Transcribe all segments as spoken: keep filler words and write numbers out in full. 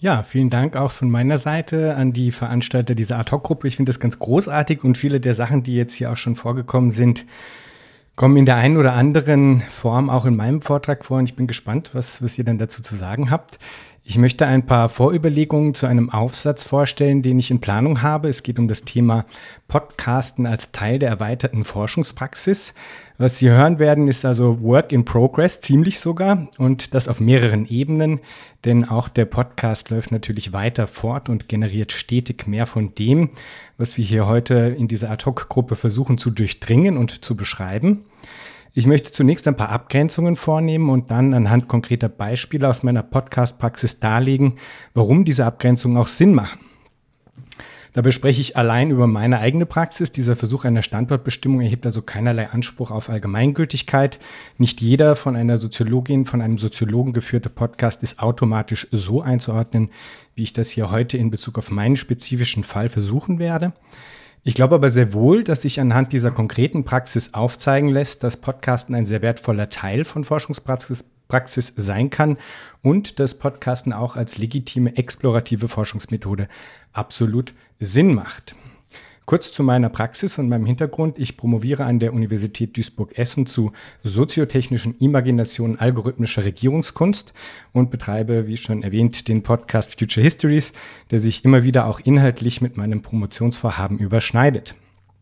Ja, vielen Dank auch von meiner Seite an die Veranstalter dieser Ad-Hoc-Gruppe. Ich finde das ganz großartig und viele der Sachen, die jetzt hier auch schon vorgekommen sind, kommen in der einen oder anderen Form auch in meinem Vortrag vor und ich bin gespannt, was, was ihr dann dazu zu sagen habt. Ich möchte ein paar Vorüberlegungen zu einem Aufsatz vorstellen, den ich in Planung habe. Es geht um das Thema Podcasten als Teil der erweiterten Forschungspraxis. Was Sie hören werden, ist also Work in Progress, ziemlich sogar, und das auf mehreren Ebenen, denn auch der Podcast läuft natürlich weiter fort und generiert stetig mehr von dem, was wir hier heute in dieser Ad-Hoc-Gruppe versuchen zu durchdringen und zu beschreiben. Ich möchte zunächst ein paar Abgrenzungen vornehmen und dann anhand konkreter Beispiele aus meiner Podcast-Praxis darlegen, warum diese Abgrenzungen auch Sinn machen. Dabei spreche ich allein über meine eigene Praxis. Dieser Versuch einer Standortbestimmung erhebt also keinerlei Anspruch auf Allgemeingültigkeit. Nicht jeder von einer Soziologin, von einem Soziologen geführte Podcast ist automatisch so einzuordnen, wie ich das hier heute in Bezug auf meinen spezifischen Fall versuchen werde. Ich glaube aber sehr wohl, dass sich anhand dieser konkreten Praxis aufzeigen lässt, dass Podcasten ein sehr wertvoller Teil von Forschungspraxis Praxis sein kann und dass Podcasten auch als legitime explorative Forschungsmethode absolut Sinn macht. Kurz zu meiner Praxis und meinem Hintergrund. Ich promoviere an der Universität Duisburg-Essen zu soziotechnischen Imaginationen algorithmischer Regierungskunst und betreibe, wie schon erwähnt, den Podcast Future Histories, der sich immer wieder auch inhaltlich mit meinem Promotionsvorhaben überschneidet.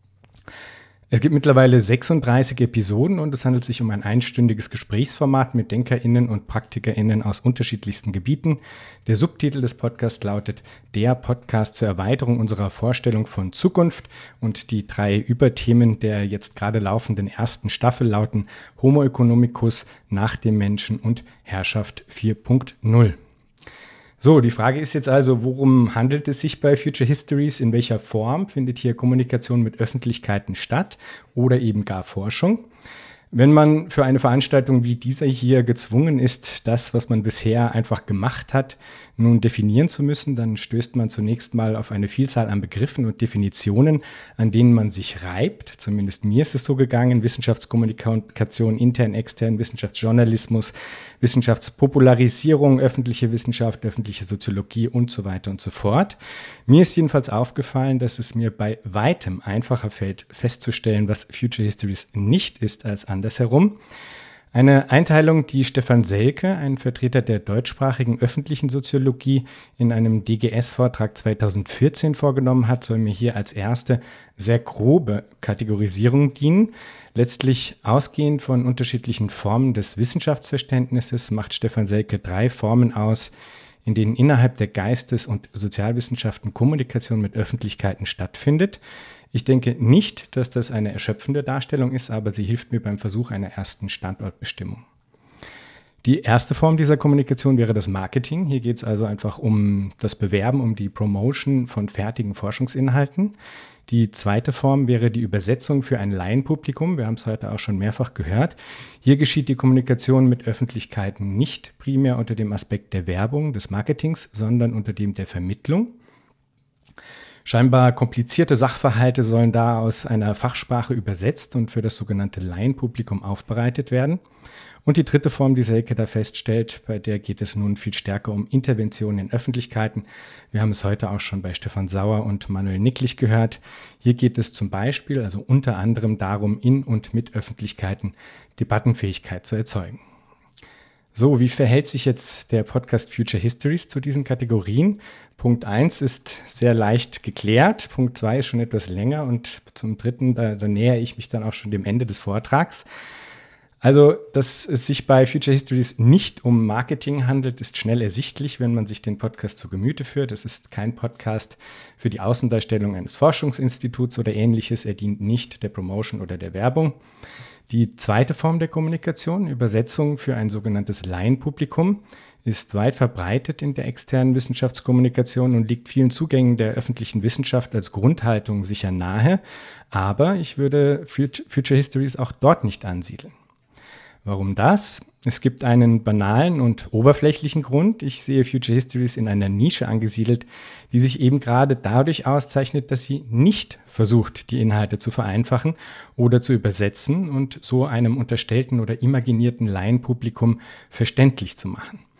Es gibt mittlerweile sechsunddreißig Episoden und es handelt sich um ein einstündiges Gesprächsformat mit DenkerInnen und PraktikerInnen aus unterschiedlichsten Gebieten. Der Subtitel des Podcasts lautet Der Podcast zur Erweiterung unserer Vorstellung von Zukunft und die drei Überthemen der jetzt gerade laufenden ersten Staffel lauten Homo economicus, Nach dem Menschen und Herrschaft vier Punkt null. So, die Frage ist jetzt also, worum handelt es sich bei Future Histories? In welcher Form findet hier Kommunikation mit Öffentlichkeiten statt oder eben gar Forschung? Wenn man für eine Veranstaltung wie dieser hier gezwungen ist, das, was man bisher einfach gemacht hat, nun definieren zu müssen, dann stößt man zunächst mal auf eine Vielzahl an Begriffen und Definitionen, an denen man sich reibt. Zumindest mir ist es so gegangen. Wissenschaftskommunikation, intern, extern, Wissenschaftsjournalismus, Wissenschaftspopularisierung, öffentliche Wissenschaft, öffentliche Soziologie und so weiter und so fort. Mir ist jedenfalls aufgefallen, dass es mir bei weitem einfacher fällt, festzustellen, was Future Histories nicht ist als andersherum. Eine Einteilung, die Stefan Selke, ein Vertreter der deutschsprachigen öffentlichen Soziologie, in einem D G S-Vortrag zweitausendvierzehn vorgenommen hat, soll mir hier als erste sehr grobe Kategorisierung dienen. Letztlich ausgehend von unterschiedlichen Formen des Wissenschaftsverständnisses macht Stefan Selke drei Formen aus, in denen innerhalb der Geistes- und Sozialwissenschaften Kommunikation mit Öffentlichkeiten stattfindet. Ich denke nicht, dass das eine erschöpfende Darstellung ist, aber sie hilft mir beim Versuch einer ersten Standortbestimmung. Die erste Form dieser Kommunikation wäre das Marketing. Hier geht es also einfach um das Bewerben, um die Promotion von fertigen Forschungsinhalten. Die zweite Form wäre die Übersetzung für ein Laienpublikum. Wir haben es heute auch schon mehrfach gehört. Hier geschieht die Kommunikation mit Öffentlichkeiten nicht primär unter dem Aspekt der Werbung, des Marketings, sondern unter dem der Vermittlung. Scheinbar komplizierte Sachverhalte sollen da aus einer Fachsprache übersetzt und für das sogenannte Laienpublikum aufbereitet werden. Und die dritte Form, die Selke da feststellt, bei der geht es nun viel stärker um Interventionen in Öffentlichkeiten. Wir haben es heute auch schon bei Stefan Sauer und Manuel Nicklich gehört. Hier geht es zum Beispiel, also unter anderem darum, in und mit Öffentlichkeiten Debattenfähigkeit zu erzeugen. So, wie verhält sich jetzt der Podcast Future Histories zu diesen Kategorien? Punkt eins ist sehr leicht geklärt, Punkt zwei ist schon etwas länger und zum dritten, da, da nähere ich mich dann auch schon dem Ende des Vortrags. Also, dass es sich bei Future Histories nicht um Marketing handelt, ist schnell ersichtlich, wenn man sich den Podcast zu Gemüte führt. Es ist kein Podcast für die Außendarstellung eines Forschungsinstituts oder Ähnliches. Er dient nicht der Promotion oder der Werbung. Die zweite Form der Kommunikation, Übersetzung für ein sogenanntes Laienpublikum, ist weit verbreitet in der externen Wissenschaftskommunikation und liegt vielen Zugängen der öffentlichen Wissenschaft als Grundhaltung sicher nahe. Aber ich würde Future Histories auch dort nicht ansiedeln. Warum das? Es gibt einen banalen und oberflächlichen Grund. Ich sehe Future Histories in einer Nische angesiedelt, die sich eben gerade dadurch auszeichnet, dass sie nicht versucht, die Inhalte zu vereinfachen oder zu übersetzen und so einem unterstellten oder imaginierten Laienpublikum verständlich zu machen.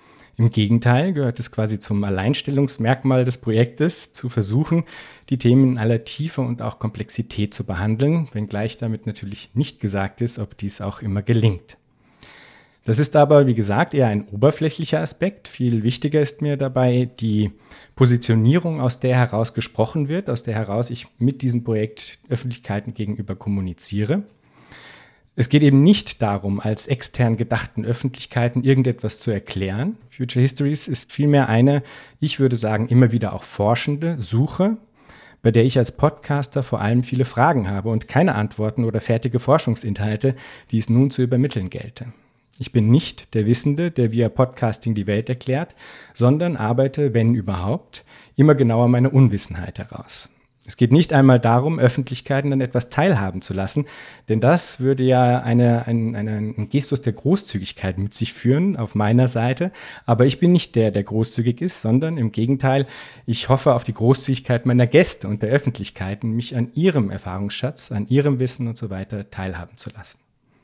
Im Gegenteil gehört es quasi zum Alleinstellungsmerkmal des Projektes, zu versuchen, die Themen in aller Tiefe und auch Komplexität zu behandeln, wenngleich damit natürlich nicht gesagt ist, ob dies auch immer gelingt. Das ist aber, wie gesagt, eher ein oberflächlicher Aspekt. Viel wichtiger ist mir dabei die Positionierung, aus der heraus gesprochen wird, aus der heraus ich mit diesem Projekt Öffentlichkeiten gegenüber kommuniziere. Es geht eben nicht darum, als extern gedachten Öffentlichkeiten irgendetwas zu erklären. Future Histories ist vielmehr eine, ich würde sagen, immer wieder auch forschende Suche, bei der ich als Podcaster vor allem viele Fragen habe und keine Antworten oder fertige Forschungsinhalte, die es nun zu übermitteln gelte. Ich bin nicht der Wissende, der via Podcasting die Welt erklärt, sondern arbeite, wenn überhaupt, immer genauer meine Unwissenheit heraus. Es geht nicht einmal darum, Öffentlichkeiten an etwas teilhaben zu lassen, denn das würde ja eine, ein, eine, einen Gestus der Großzügigkeit mit sich führen auf meiner Seite. Aber ich bin nicht der, der großzügig ist, sondern im Gegenteil, ich hoffe auf die Großzügigkeit meiner Gäste und der Öffentlichkeiten, mich an ihrem Erfahrungsschatz, an ihrem Wissen und so weiter teilhaben zu lassen.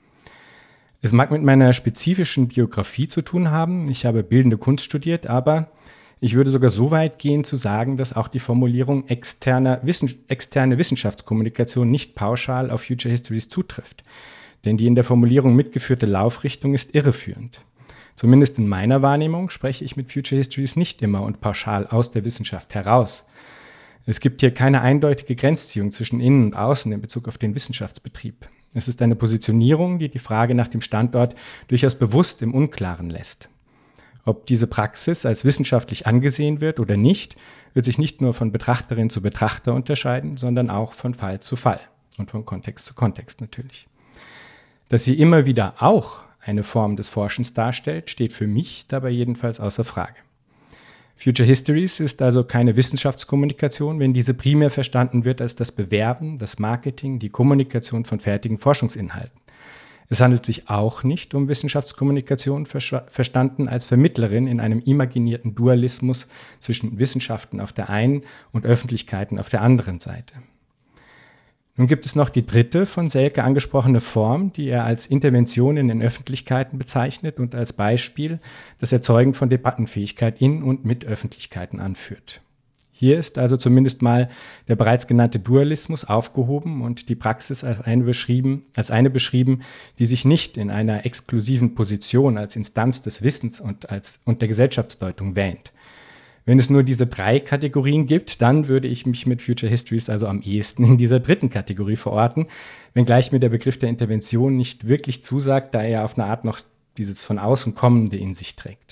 Es mag mit meiner spezifischen Biografie zu tun haben. Ich habe bildende Kunst studiert, aber ich würde sogar so weit gehen zu sagen, dass auch die Formulierung externe, Wissen, externe Wissenschaftskommunikation nicht pauschal auf Future Histories zutrifft. Denn die in der Formulierung mitgeführte Laufrichtung ist irreführend. Zumindest in meiner Wahrnehmung spreche ich mit Future Histories nicht immer und pauschal aus der Wissenschaft heraus. Es gibt hier keine eindeutige Grenzziehung zwischen Innen und Außen in Bezug auf den Wissenschaftsbetrieb. Es ist eine Positionierung, die die Frage nach dem Standort durchaus bewusst im Unklaren lässt. Ob diese Praxis als wissenschaftlich angesehen wird oder nicht, wird sich nicht nur von Betrachterin zu Betrachter unterscheiden, sondern auch von Fall zu Fall und von Kontext zu Kontext natürlich. Dass sie immer wieder auch eine Form des Forschens darstellt, steht für mich dabei jedenfalls außer Frage. Future Histories ist also keine Wissenschaftskommunikation, wenn diese primär verstanden wird als das Bewerben, das Marketing, die Kommunikation von fertigen Forschungsinhalten. Es handelt sich auch nicht um Wissenschaftskommunikation, verstanden als Vermittlerin in einem imaginierten Dualismus zwischen Wissenschaften auf der einen und Öffentlichkeiten auf der anderen Seite. Nun gibt es noch die dritte von Selke angesprochene Form, die er als Intervention in den Öffentlichkeiten bezeichnet und als Beispiel das Erzeugen von Debattenfähigkeit in und mit Öffentlichkeiten anführt. Hier ist also zumindest mal der bereits genannte Dualismus aufgehoben und die Praxis als eine beschrieben, als eine beschrieben, die sich nicht in einer exklusiven Position als Instanz des Wissens und, als, und der Gesellschaftsdeutung wähnt. Wenn es nur diese drei Kategorien gibt, dann würde ich mich mit Future Histories also am ehesten in dieser dritten Kategorie verorten, wenngleich mir der Begriff der Intervention nicht wirklich zusagt, da er auf eine Art noch dieses von außen Kommende in sich trägt.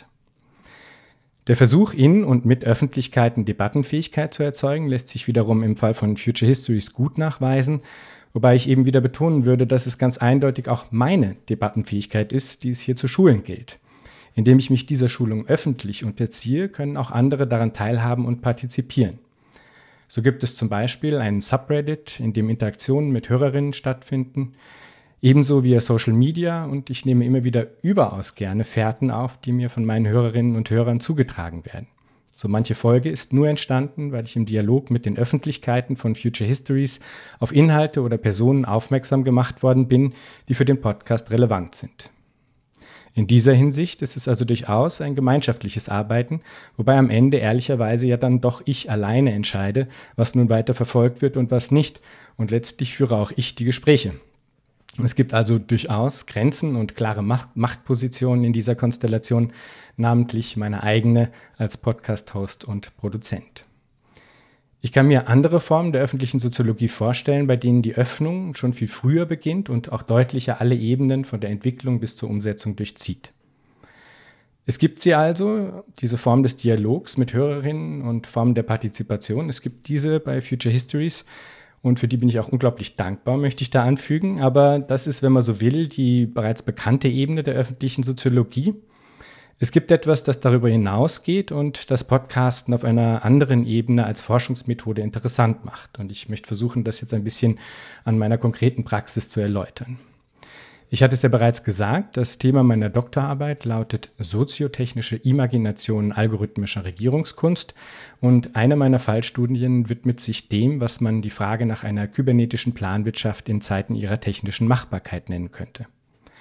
Der Versuch, in und mit Öffentlichkeiten Debattenfähigkeit zu erzeugen, lässt sich wiederum im Fall von Future Histories gut nachweisen, wobei ich eben wieder betonen würde, dass es ganz eindeutig auch meine Debattenfähigkeit ist, die es hier zu schulen gilt. Indem ich mich dieser Schulung öffentlich unterziehe, können auch andere daran teilhaben und partizipieren. So gibt es zum Beispiel einen Subreddit, in dem Interaktionen mit Hörerinnen stattfinden, ebenso via Social Media, und ich nehme immer wieder überaus gerne Fährten auf, die mir von meinen Hörerinnen und Hörern zugetragen werden. So manche Folge ist nur entstanden, weil ich im Dialog mit den Öffentlichkeiten von Future Histories auf Inhalte oder Personen aufmerksam gemacht worden bin, die für den Podcast relevant sind. In dieser Hinsicht ist es also durchaus ein gemeinschaftliches Arbeiten, wobei am Ende ehrlicherweise ja dann doch ich alleine entscheide, was nun weiter verfolgt wird und was nicht, und letztlich führe auch ich die Gespräche. Es gibt also durchaus Grenzen und klare Machtpositionen in dieser Konstellation, namentlich meine eigene als Podcast-Host und Produzent. Ich kann mir andere Formen der öffentlichen Soziologie vorstellen, bei denen die Öffnung schon viel früher beginnt und auch deutlicher alle Ebenen von der Entwicklung bis zur Umsetzung durchzieht. Es gibt sie also, diese Form des Dialogs mit Hörerinnen und Formen der Partizipation. Es gibt diese bei Future Histories und für die bin ich auch unglaublich dankbar, möchte ich da anfügen. Aber das ist, wenn man so will, die bereits bekannte Ebene der öffentlichen Soziologie. Es gibt etwas, das darüber hinausgeht und das Podcasten auf einer anderen Ebene als Forschungsmethode interessant macht. Und ich möchte versuchen, das jetzt ein bisschen an meiner konkreten Praxis zu erläutern. Ich hatte es ja bereits gesagt, das Thema meiner Doktorarbeit lautet Soziotechnische Imagination algorithmischer Regierungskunst, und eine meiner Fallstudien widmet sich dem, was man die Frage nach einer kybernetischen Planwirtschaft in Zeiten ihrer technischen Machbarkeit nennen könnte.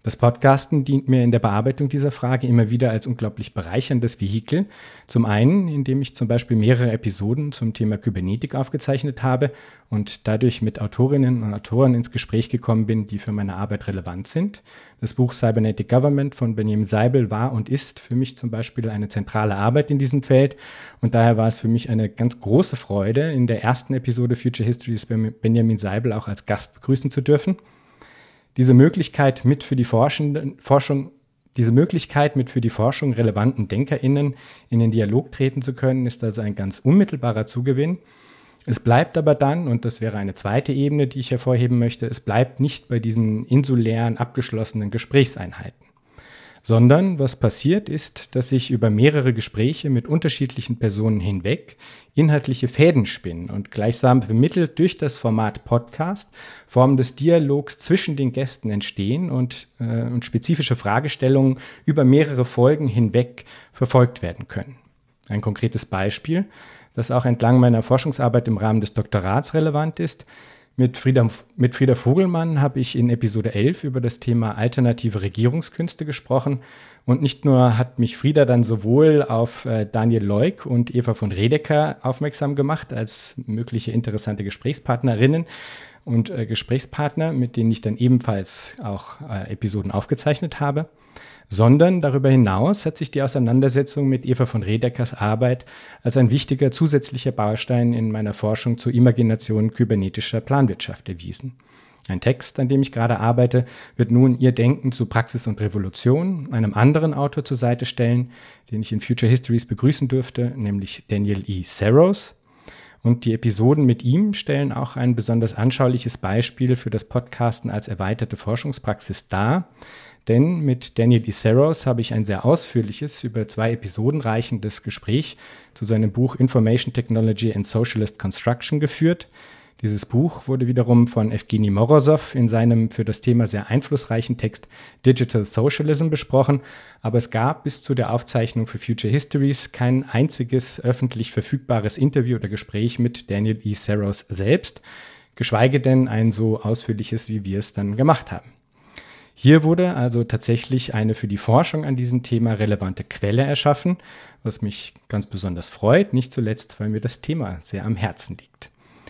Das Podcasten dient mir in der Bearbeitung dieser Frage immer wieder als unglaublich bereicherndes Vehikel. Zum einen, indem ich zum Beispiel mehrere Episoden zum Thema Kybernetik aufgezeichnet habe und dadurch mit Autorinnen und Autoren ins Gespräch gekommen bin, die für meine Arbeit relevant sind. Das Buch Cybernetic Government von Benjamin Seibel war und ist für mich zum Beispiel eine zentrale Arbeit in diesem Feld. Und daher war es für mich eine ganz große Freude, in der ersten Episode Future Histories Benjamin Seibel auch als Gast begrüßen zu dürfen. Diese Möglichkeit mit für die Forschenden, Forschung, diese Möglichkeit mit für die Forschung relevanten DenkerInnen in den Dialog treten zu können, ist also ein ganz unmittelbarer Zugewinn. Es bleibt aber dann, und das wäre eine zweite Ebene, die ich hervorheben möchte, es bleibt nicht bei diesen insulären, abgeschlossenen Gesprächseinheiten. Sondern was passiert ist, dass sich über mehrere Gespräche mit unterschiedlichen Personen hinweg inhaltliche Fäden spinnen und gleichsam vermittelt durch das Format Podcast Formen des Dialogs zwischen den Gästen entstehen und, äh, und spezifische Fragestellungen über mehrere Folgen hinweg verfolgt werden können. Ein konkretes Beispiel, das auch entlang meiner Forschungsarbeit im Rahmen des Doktorats relevant ist: Mit Frieda, mit Frieda Vogelmann habe ich in Episode elf über das Thema alternative Regierungskünste gesprochen. Und nicht nur hat mich Frieda dann sowohl auf äh, Daniel Leuk und Eva von Redeker aufmerksam gemacht als mögliche interessante Gesprächspartnerinnen und äh, Gesprächspartner, mit denen ich dann ebenfalls auch äh, Episoden aufgezeichnet habe, sondern darüber hinaus hat sich die Auseinandersetzung mit Eva von Redekers Arbeit als ein wichtiger zusätzlicher Baustein in meiner Forschung zur Imagination kybernetischer Planwirtschaft erwiesen. Ein Text, an dem ich gerade arbeite, wird nun ihr Denken zu Praxis und Revolution einem anderen Autor zur Seite stellen, den ich in Future Histories begrüßen dürfte, nämlich Daniel E. Saros. Und die Episoden mit ihm stellen auch ein besonders anschauliches Beispiel für das Podcasten als erweiterte Forschungspraxis dar. Denn mit Daniel E. Saros habe ich ein sehr ausführliches, über zwei Episoden reichendes Gespräch zu seinem Buch Information Technology and Socialist Construction geführt. Dieses Buch wurde wiederum von Evgeny Morosow in seinem für das Thema sehr einflussreichen Text Digital Socialism besprochen, aber es gab bis zu der Aufzeichnung für Future Histories kein einziges öffentlich verfügbares Interview oder Gespräch mit Daniel E. Saros selbst, geschweige denn ein so ausführliches, wie wir es dann gemacht haben. Hier wurde also tatsächlich eine für die Forschung an diesem Thema relevante Quelle erschaffen, was mich ganz besonders freut, nicht zuletzt, weil mir das Thema sehr am Herzen liegt.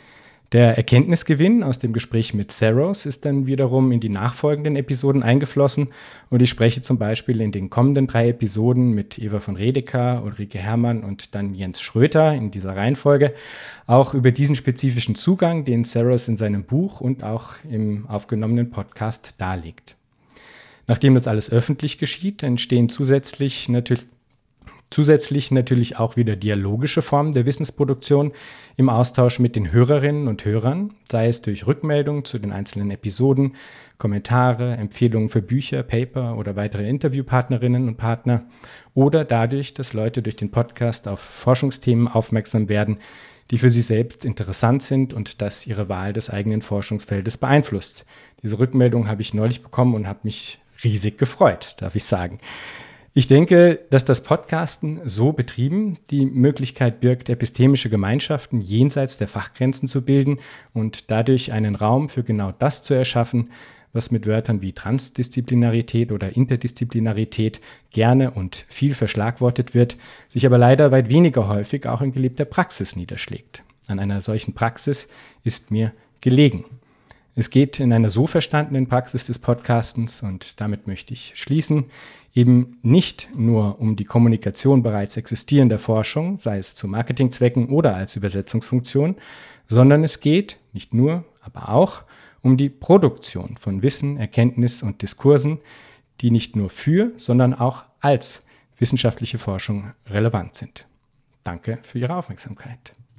Der Erkenntnisgewinn aus dem Gespräch mit Saros ist dann wiederum in die nachfolgenden Episoden eingeflossen und ich spreche zum Beispiel in den kommenden drei Episoden mit Eva von Redeker, Ulrike Herrmann und dann Jens Schröter in dieser Reihenfolge auch über diesen spezifischen Zugang, den Saros in seinem Buch und auch im aufgenommenen Podcast darlegt. Nachdem das alles öffentlich geschieht, entstehen zusätzlich natürlich Zusätzlich natürlich auch wieder dialogische Formen der Wissensproduktion im Austausch mit den Hörerinnen und Hörern, sei es durch Rückmeldungen zu den einzelnen Episoden, Kommentare, Empfehlungen für Bücher, Paper oder weitere Interviewpartnerinnen und Partner oder dadurch, dass Leute durch den Podcast auf Forschungsthemen aufmerksam werden, die für sie selbst interessant sind und das ihre Wahl des eigenen Forschungsfeldes beeinflusst. Diese Rückmeldung habe ich neulich bekommen und habe mich riesig gefreut, darf ich sagen. Ich denke, dass das Podcasten so betrieben die Möglichkeit birgt, epistemische Gemeinschaften jenseits der Fachgrenzen zu bilden und dadurch einen Raum für genau das zu erschaffen, was mit Wörtern wie Transdisziplinarität oder Interdisziplinarität gerne und viel verschlagwortet wird, sich aber leider weit weniger häufig auch in gelebter Praxis niederschlägt. An einer solchen Praxis ist mir gelegen. Es geht in einer so verstandenen Praxis des Podcastens, und damit möchte ich schließen, eben nicht nur um die Kommunikation bereits existierender Forschung, sei es zu Marketingzwecken oder als Übersetzungsfunktion, sondern es geht nicht nur, aber auch um die Produktion von Wissen, Erkenntnis und Diskursen, die nicht nur für, sondern auch als wissenschaftliche Forschung relevant sind. Danke für Ihre Aufmerksamkeit.